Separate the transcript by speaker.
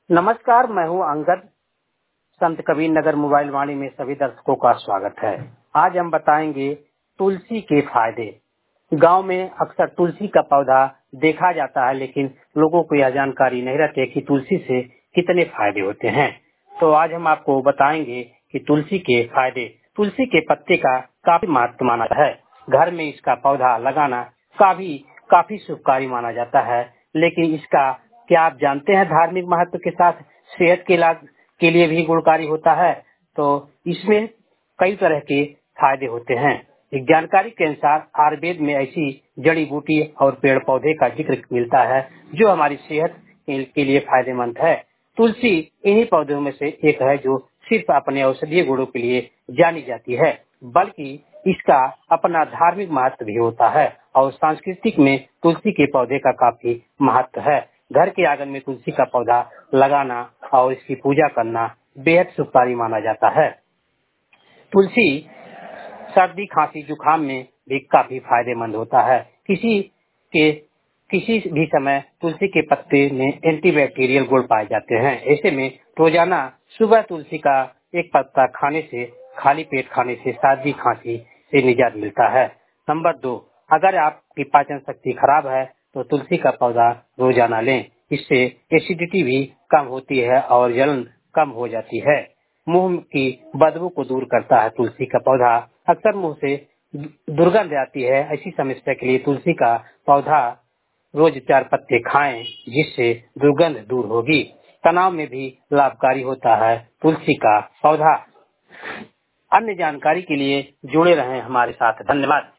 Speaker 1: नमस्कार, मैं हूं अंगद। संत कबीर नगर मोबाइल वाणी में सभी दर्शकों का स्वागत है। आज हम बताएंगे तुलसी के फायदे। गांव में अक्सर तुलसी का पौधा देखा जाता है, लेकिन लोगों को यह जानकारी नहीं रहती कि तुलसी से कितने फायदे होते हैं। तो आज हम आपको बताएंगे कि तुलसी के फायदे। तुलसी के पत्ते का काफी महत्व माना जाता है। घर में इसका पौधा लगाना काफी शुभकारी माना जाता है। लेकिन इसका क्या आप जानते हैं धार्मिक महत्व के साथ सेहत के लाभ के लिए भी गुणकारी होता है। तो इसमें कई तरह के फायदे होते हैं। एक जानकारी के अनुसार आयुर्वेद में ऐसी जड़ी बूटी और पेड़ पौधे का जिक्र मिलता है जो हमारी सेहत के लिए फायदेमंद है। तुलसी इन्हीं पौधों में से एक है जो सिर्फ अपने औषधीय गुणों के लिए जानी जाती है, बल्कि इसका अपना धार्मिक महत्व भी होता है और सांस्कृतिक में तुलसी के पौधे का काफी महत्व है। घर के आंगन में तुलसी का पौधा लगाना और इसकी पूजा करना बेहद शुभकारी माना जाता है। तुलसी सर्दी, खांसी, जुकाम में भी काफी फायदेमंद होता है। किसी भी समय तुलसी के पत्ते में एंटीबैक्टीरियल गुण पाए जाते हैं। ऐसे में रोजाना सुबह तुलसी का एक पत्ता खाने से, खाली पेट खाने से सर्दी खांसी से निजात मिलता है। नंबर 2, अगर आपकी पाचन शक्ति खराब है तो तुलसी का पौधा रोजाना लें। इससे एसिडिटी भी कम होती है और जलन कम हो जाती है। मुंह की बदबू को दूर करता है तुलसी का पौधा। अक्सर मुंह से दुर्गंध आती है, ऐसी समस्या के लिए तुलसी का पौधा रोज 4 पत्ते खाएं, जिससे दुर्गंध दूर होगी। तनाव में भी लाभकारी होता है तुलसी का पौधा। अन्य जानकारी के लिए जुड़े रहें हमारे साथ। धन्यवाद।